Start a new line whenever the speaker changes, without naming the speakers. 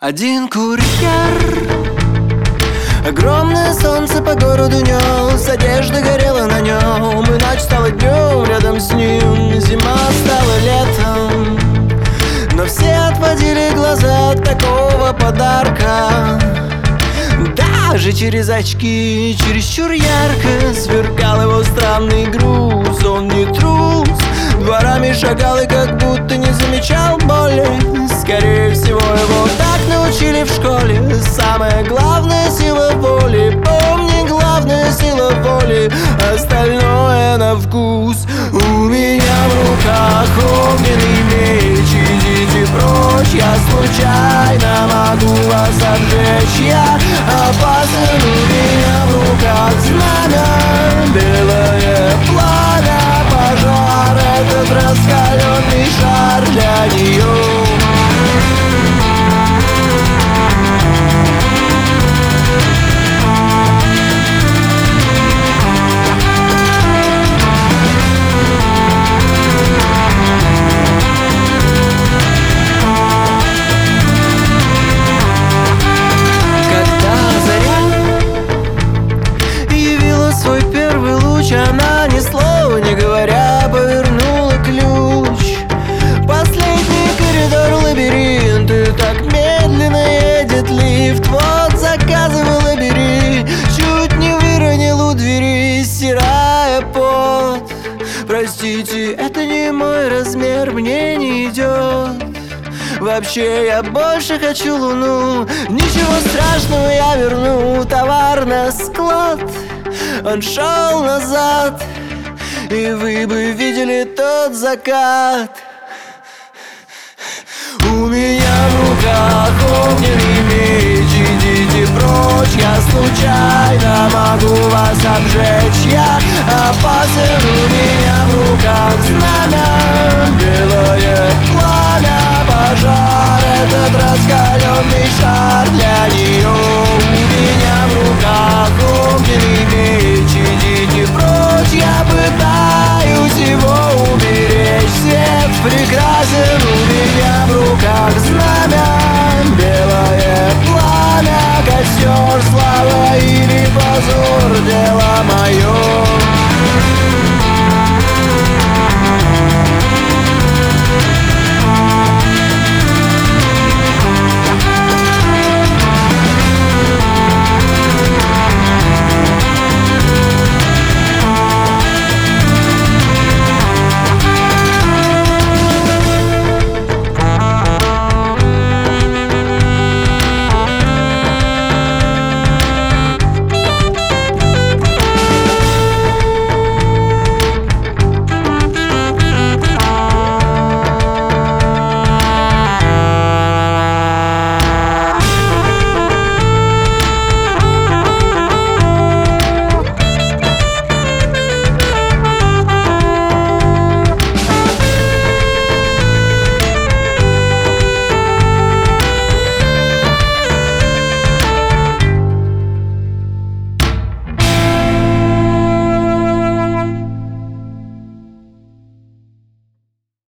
Один курьер, огромное солнце по городу нес, одежда горела на нем, и ночь стала днем рядом с ним, зима стала летом. Но все отводили глаза от такого подарка. Даже через очки, чересчур ярко сверкал его странный груз. Он не трус, дворами шагал и как будто не замечал боли. Скорее всего, его так научили в школе. Самая главная сила воли, помни, главная сила воли, остальное на вкус. У меня в руках огненный меч, идите прочь, я случайно могу вас обжечь. Я опасен, у меня в руках знамя, белое пламя, пожар, этот раскаленный шар для нее. Она, ни слова не говоря, повернула ключ. Последний коридор, лабиринт, и так медленно едет лифт. Вот заказывала, бери. Чуть не выронил у двери, стирая пот. Простите, это не мой размер, мне не идет. Вообще я больше хочу луну. Ничего страшного, я верну товар на склад. Он шел назад, и вы бы видели тот закат. У меня в руках огненный меч, идите прочь, я случайно могу вас обжечь. Я опасен, у меня в руках знамя, белое пламя, пожар, этот рассказ.